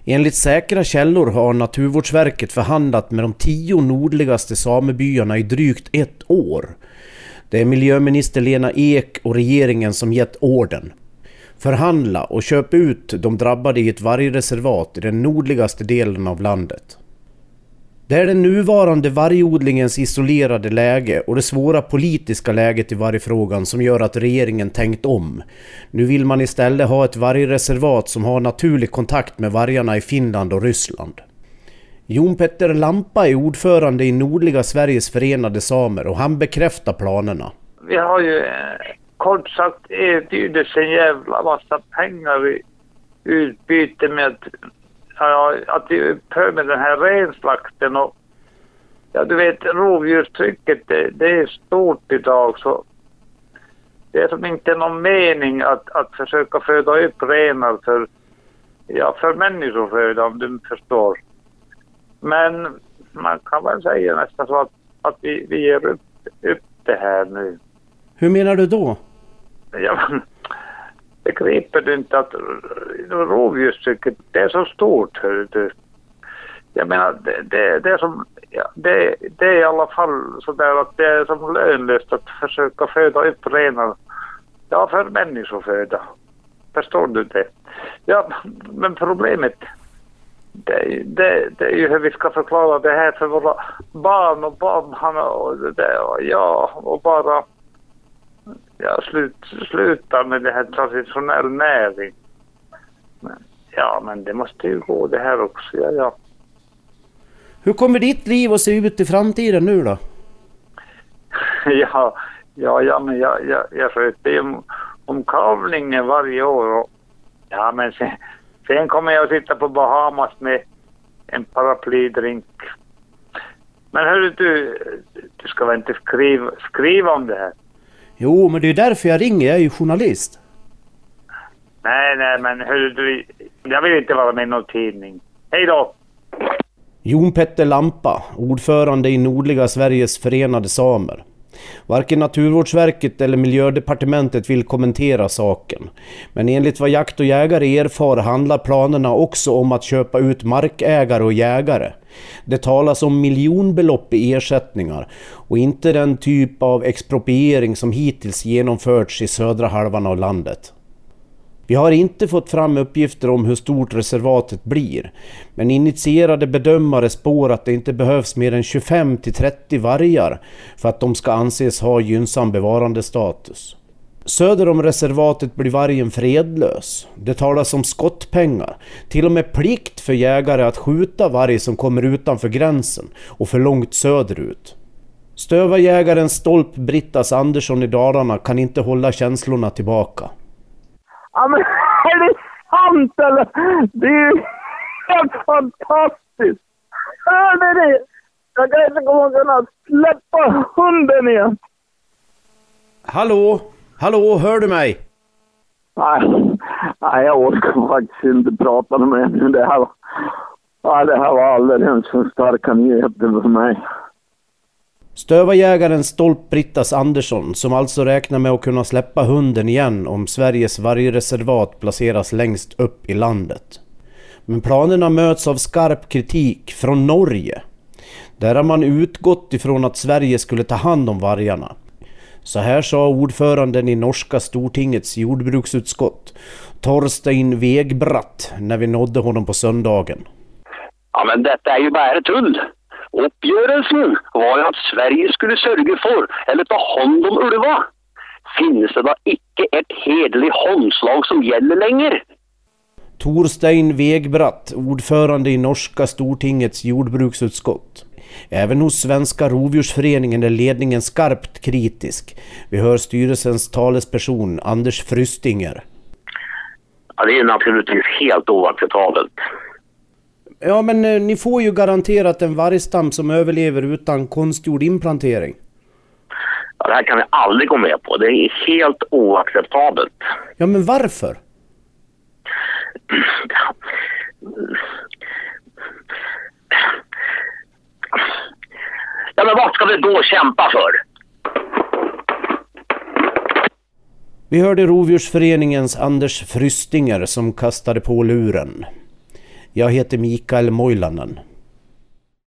Enligt säkra källor har Naturvårdsverket förhandlat med de 10 nordligaste samebyarna i drygt 1 år. Det är miljöminister Lena Ek och regeringen som gett orden. Förhandla och köp ut de drabbade i ett vargreservat i den nordligaste delen av landet. Det är den nuvarande vargodlingens isolerade läge och det svåra politiska läget i vargfrågan som gör att regeringen tänkt om. Nu vill man istället ha ett vargreservat som har naturlig kontakt med vargarna i Finland och Ryssland. Jon Petter Lampa är ordförande i Nordliga Sveriges förenade samer och han bekräftar planerna. Vi har ju kort sagt erbjudit en jävla massa pengar i utbyte med att vi upphör med den här renslakten och du vet, rovdjurstrycket det är stort idag, så det är som inte någon mening att försöka föda upp renar för människoföda, om du förstår. Men man kan väl säga nästan så att vi ger upp det här nu. Hur menar du då? Ja, begriper du inte att rovdjurstrycket det är så stort, hör du? Jag menar, det är som det är i alla fall så där att det är som lönlöst att försöka föda upp renar för människoföda. Förstår du det? Ja, men problemet det är ju hur vi ska förklara det här för våra barn och barnbarn och bara sluta med det här traditionell näring. Men det måste ju gå det här också, ja. Hur kommer ditt liv att se ut i framtiden nu då? Men jag sköter ju om kavlingen varje år och men sen kommer jag att sitta på Bahamas med en paraplydrink. Men hörru du ska väl inte skriva om det här? Jo, men det är därför jag ringer, jag är ju journalist. Nej, men hörru du, jag vill inte vara med i någon tidning. Hej då! Jon Petter Lampa, ordförande i Nordliga Sveriges förenade samer. Varken Naturvårdsverket eller Miljödepartementet vill kommentera saken. Men enligt vad jakt- och jägare erfar handlar planerna också om att köpa ut markägare och jägare. Det talas om miljonbelopp i ersättningar och inte den typ av expropriering som hittills genomförts i södra halvan av landet. Vi har inte fått fram uppgifter om hur stort reservatet blir, men initierade bedömare spår att det inte behövs mer än 25-30 vargar för att de ska anses ha gynnsam bevarandestatus. Söder om reservatet blir vargen fredlös. Det talas om skottpengar, till och med plikt för jägare att skjuta varg som kommer utanför gränsen och för långt söderut. Stövarjägaren Stolp Brittas Andersson i Dalarna kan inte hålla känslorna tillbaka. Ja, men är det sant eller? Det är ju helt fantastiskt. Hör ni det? Jag kanske kommer kunna släppa hunden igen. Hallå, hör du mig? Nej, jag orkar faktiskt inte prata med mig nu. Det här var alldeles för starka nyheter för mig. Stövarjägaren Stolp Brittas Andersson, som alltså räknar med att kunna släppa hunden igen om Sveriges vargreservat placeras längst upp i landet. Men planerna möts av skarp kritik från Norge. Där har man utgått ifrån att Sverige skulle ta hand om vargarna. Så här sa ordföranden i norska stortingets jordbruksutskott, Torstein Vegbratt, när vi nådde honom på söndagen. Ja, men detta är ju bara tull. Uppgörelsen var ju att Sverige skulle sörja för eller ta hand om ulva. Finns det då icke ett hederligt handslag som gäller längre? Torstein Vegbratt, ordförande i norska stortingets jordbruksutskott. Även hos Svenska rovdjursföreningen är ledningen skarpt kritisk. Vi hör styrelsens talesperson Anders Frystinger. Ja, det är naturligtvis helt oacceptabelt. Ja, men ni får ju garanterat en vargstam som överlever utan konstgjord inplantering. Ja, det här kan vi aldrig gå med på. Det är helt oacceptabelt. Ja, men varför? Ja, men vad ska vi då kämpa för? Vi hörde Rovdjursföreningens Anders Frystinger som kastade på luren. Jag heter Mikael Moilanen.